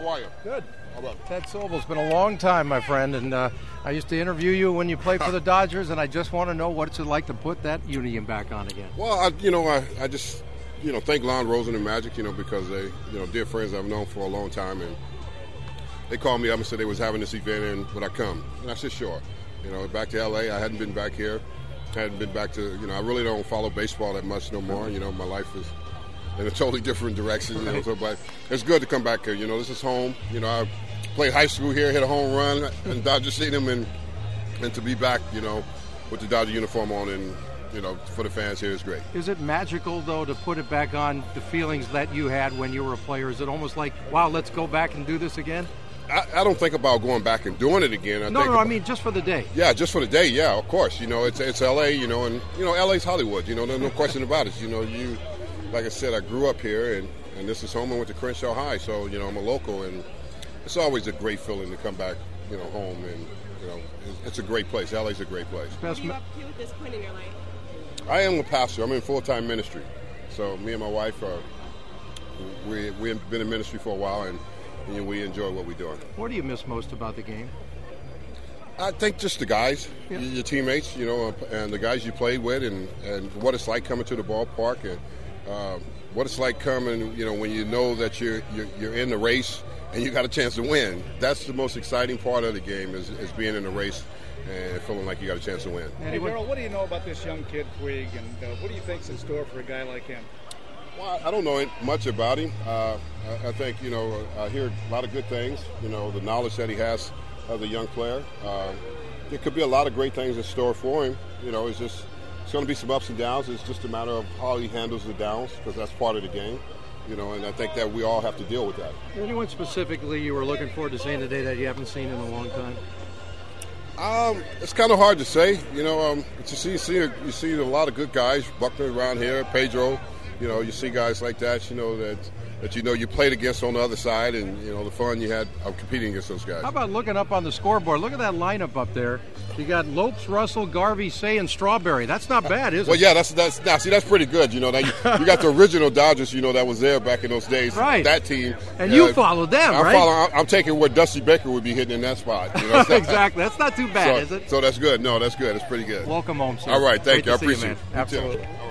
How are you? Good. How about Ted Sobel, it's been a long time, my friend, and I used to interview you when you played for the Dodgers, and I just want to know what it's like to put that union back on again. Well, I just thank Lon Rosen and Magic, because they, dear friends I've known for a long time, and they called me up and said they was having this event, and would I come? And I said sure. Back to L.A. I hadn't been back here. I hadn't been back to, I really don't follow baseball that much no more. My life is in a totally different direction. But it's good to come back here. This is home. I played high school here, hit a home run in Dodger Stadium, and to be back, with the Dodger uniform on and, for the fans here is great. Is it magical, though, to put it back on, the feelings that you had when you were a player? Is it almost like, wow, let's go back and do this again? I don't think about going back and doing it again. I mean just for the day. Yeah, just for the day, yeah, of course. It's L.A., and, L.A.'s Hollywood, there's no question about it. Like I said, I grew up here, and this is home. I went to Crenshaw High, so, I'm a local, and it's always a great feeling to come back, home, and, it's a great place. L.A.'s a great place. What are you up to at this point in your life? I am a pastor. I'm in full-time ministry. So me and my wife, we've been in ministry for a while, and we enjoy what we're doing. What do you miss most about the game? I think just the guys, your teammates, and the guys you played with, and what it's like coming to the ballpark, and what it's like coming, when you know that you're in the race and you got a chance to win. That's the most exciting part of the game is being in the race and feeling like you got a chance to win. Hey, Darryl, what do you know about this young kid, Puig, and what do you think's in store for a guy like him? Well, I don't know much about him. I think, I hear a lot of good things, the knowledge that he has as a young player. There could be a lot of great things in store for him. It's going to be some ups and downs. It's just a matter of how he handles the downs, because that's part of the game. And I think that we all have to deal with that. Anyone specifically you were looking forward to seeing today that you haven't seen in a long time? It's kind of hard to say, but you see a lot of good guys, Buckner around here, Pedro. You see guys like that, that you played against on the other side, and the fun you had of competing against those guys. How about looking up on the scoreboard? Look at that lineup up there. You got Lopes, Russell, Garvey, Say, and Strawberry. That's not bad, is it? Well, yeah, that's pretty good. Now you got the original Dodgers, that was there back in those days. Right. That team. And you followed them, right? I'm taking where Dusty Baker would be hitting in that spot. Exactly. That's not too bad, is it? So that's good. No, that's good. It's pretty good. Welcome home, sir. All right, thank you. I Great to see appreciate you, it. man. Absolutely.